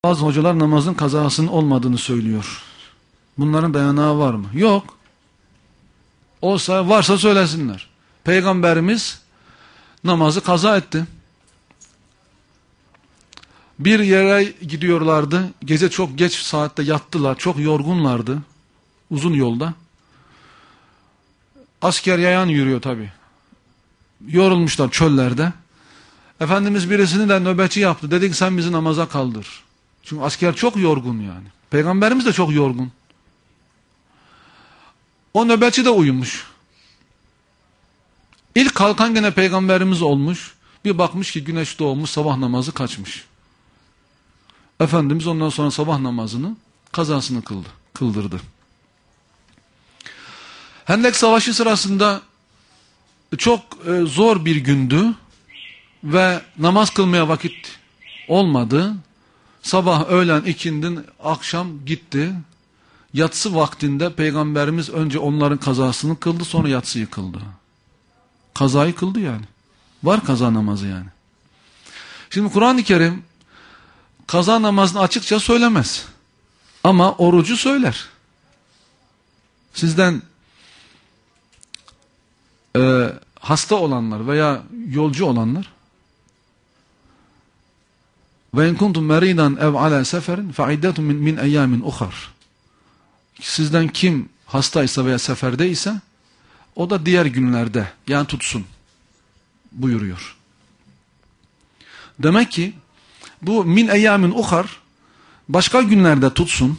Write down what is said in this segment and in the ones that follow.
Bazı hocalar namazın kazasının olmadığını söylüyor. Bunların dayanağı var mı? Yok. Olsa, varsa söylesinler. Peygamberimiz namazı kaza etti. Bir yere gidiyorlardı. Gece çok geç saatte yattılar. Çok yorgunlardı. Uzun yolda. Asker yayan yürüyor tabi. Yorulmuşlar çöllerde. Efendimiz birisini de nöbetçi yaptı. Dedi ki sen bizi namaza kaldır. Çünkü asker çok yorgun yani. Peygamberimiz de çok yorgun. O nöbetçi de uyumuş. İlk kalkan gene peygamberimiz olmuş. Bir bakmış ki güneş doğmuş, sabah namazı kaçmış. Efendimiz ondan sonra sabah namazını kazasını kıldırdı. Hendek Savaşı sırasında çok zor bir gündü ve namaz kılmaya vakit olmadı. Sabah, öğlen, ikindin, akşam gitti. Yatsı vaktinde Peygamberimiz önce onların kazasını kıldı, sonra yatsıyı kıldı. Kazayı kıldı yani. Var kaza namazı yani. Şimdi Kur'an-ı Kerim kaza namazını açıkça söylemez. Ama orucu söyler. Sizden hasta olanlar veya yolcu olanlar ve in kuntum meridan ev ala seferin fe iddetun min eyyamin ukhar. Sizden kim hastaysa veya seferdeyse o da diğer günlerde yani tutsun buyuruyor. Demek ki bu min eyyamin ukhar başka günlerde tutsun.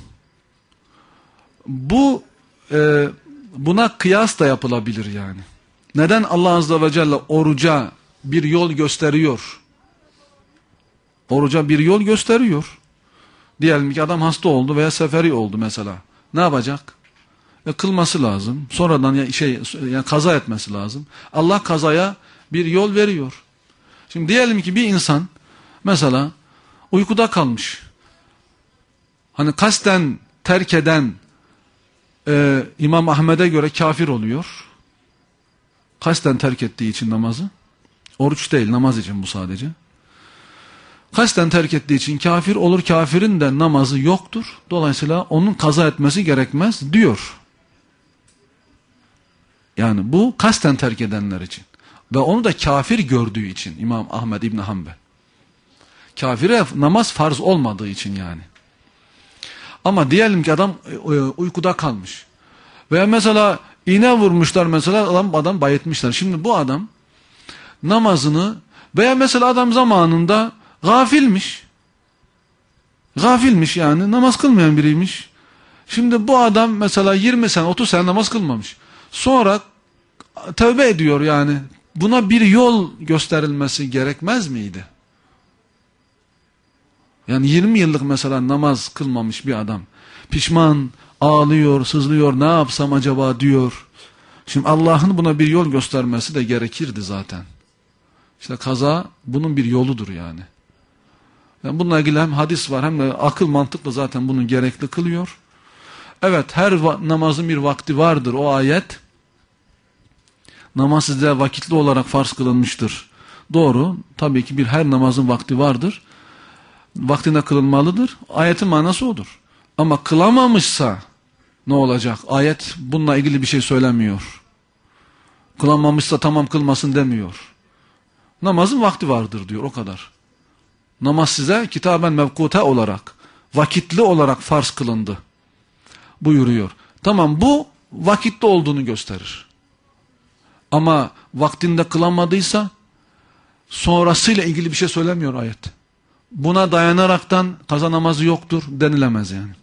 Bu buna kıyas da yapılabilir yani. Neden Allah Azze ve Celle oruca bir yol gösteriyor? Oruca bir yol gösteriyor. Diyelim ki adam hasta oldu veya seferi oldu mesela. Ne yapacak? Kılması lazım. Sonradan yani kaza etmesi lazım. Allah kazaya bir yol veriyor. Şimdi diyelim ki bir insan mesela uykuda kalmış. Hani kasten terk eden İmam Ahmed'e göre kafir oluyor. Kasten terk ettiği için namazı. Oruç değil, namaz için bu sadece. Kasten terk ettiği için kafir olur. Kafirin de namazı yoktur. Dolayısıyla onun kaza etmesi gerekmez diyor. Yani bu kasten terk edenler için. Ve onu da kafir gördüğü için İmam Ahmed İbni Hanbel. Kafire namaz farz olmadığı için yani. Ama diyelim ki adam uykuda kalmış. Veya mesela iğne vurmuşlar mesela adam bayıltmışlar. Şimdi bu adam namazını veya mesela adam zamanında gafilmiş. Gafilmiş yani namaz kılmayan biriymiş. Şimdi bu adam mesela 20 sene 30 sene namaz kılmamış. Sonra tövbe ediyor yani. Buna bir yol gösterilmesi gerekmez miydi? Yani 20 yıllık mesela namaz kılmamış bir adam. Pişman, ağlıyor, sızlıyor, ne yapsam acaba diyor. Şimdi Allah'ın buna bir yol göstermesi de gerekirdi zaten. İşte kaza bunun bir yoludur yani. Yani bununla ilgili hem hadis var hem de akıl mantıkla zaten bunu gerekli kılıyor. Evet, her namazın bir vakti vardır o ayet. Namaz size vakitli olarak farz kılınmıştır. Doğru, tabii ki her namazın vakti vardır. Vaktinde kılınmalıdır. Ayetin manası odur. Ama kılamamışsa ne olacak? Ayet bununla ilgili bir şey söylemiyor. Kılamamışsa tamam kılmasın demiyor. Namazın vakti vardır diyor, o kadar. Namaz size kitaben mevkute olarak, vakitli olarak farz kılındı buyuruyor. Tamam, bu vakitli olduğunu gösterir. Ama vaktinde kılamadıysa sonrasıyla ilgili bir şey söylemiyor ayet. Buna dayanaraktan kaza namazı yoktur denilemez yani.